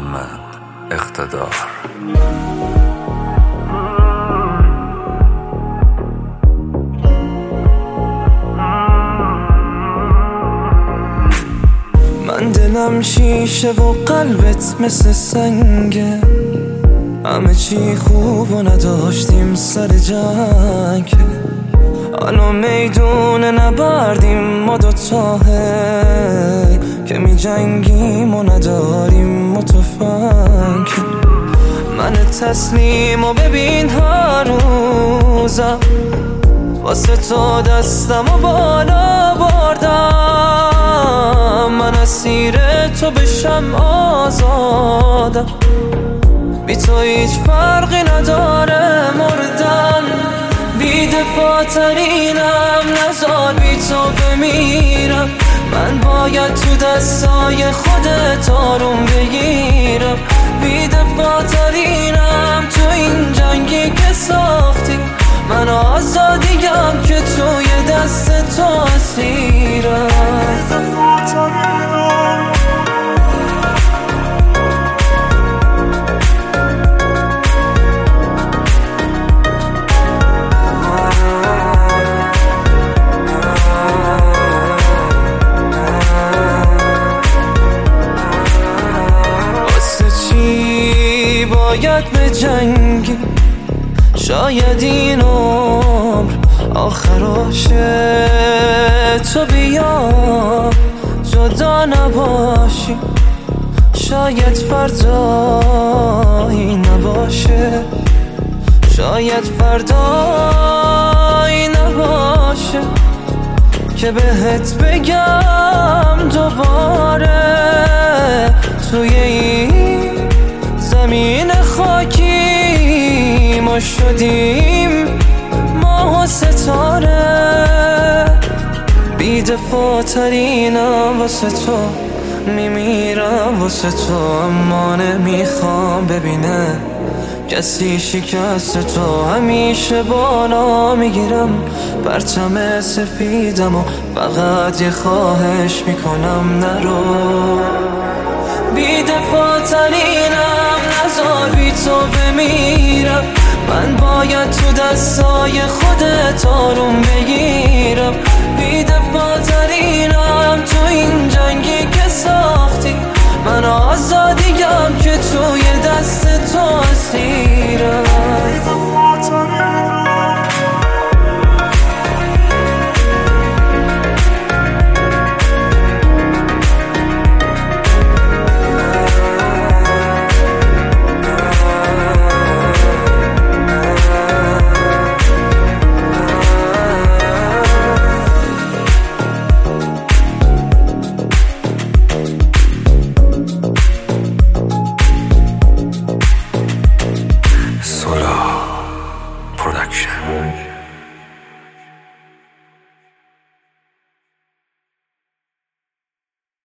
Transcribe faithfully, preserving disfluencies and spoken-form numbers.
محمد اقتدار. من دلم شیشه و قلبت مثل سنگه، همه چی خوب و نداشتیم سر جنگ. الان میدون نبردیم ما دوتاه که می جنگیم و نداریم متفنگ. من تسلیم و ببین هر روزم واسه تو دستم و بالا بردم. من اسیر تو بشم آزادم، بی تو هیچ فرقی نداره مردن. بی دفاع ترینم نزار بی تو بمیرم. من باید تو دستای خودت آروم بگیرم. بی دفاع ترینم تو این جنگی که ساختی. من آزادیم که توی دست تو اسیرم. باید به جنگی، شاید این عمر آخراشه. تو بیا جدا نباشی، شاید فردایی نباشه. شاید فردایی نباشه که بهت بگم دوباره توی این زمین خاکی ما شدیم ماه و ستاره. بی دفاع ترینم واسه تو میمیرم واسه تو، اما نمیخوام ببینه کسی شکست تو. همیشه بالا میگیرم پرچم سفیدم و فقط یه خواهش میکنم نرو. بی دفاع ترینم نزار بی تو بمیرم. من باید تو دستای خودت آروم بگیرم.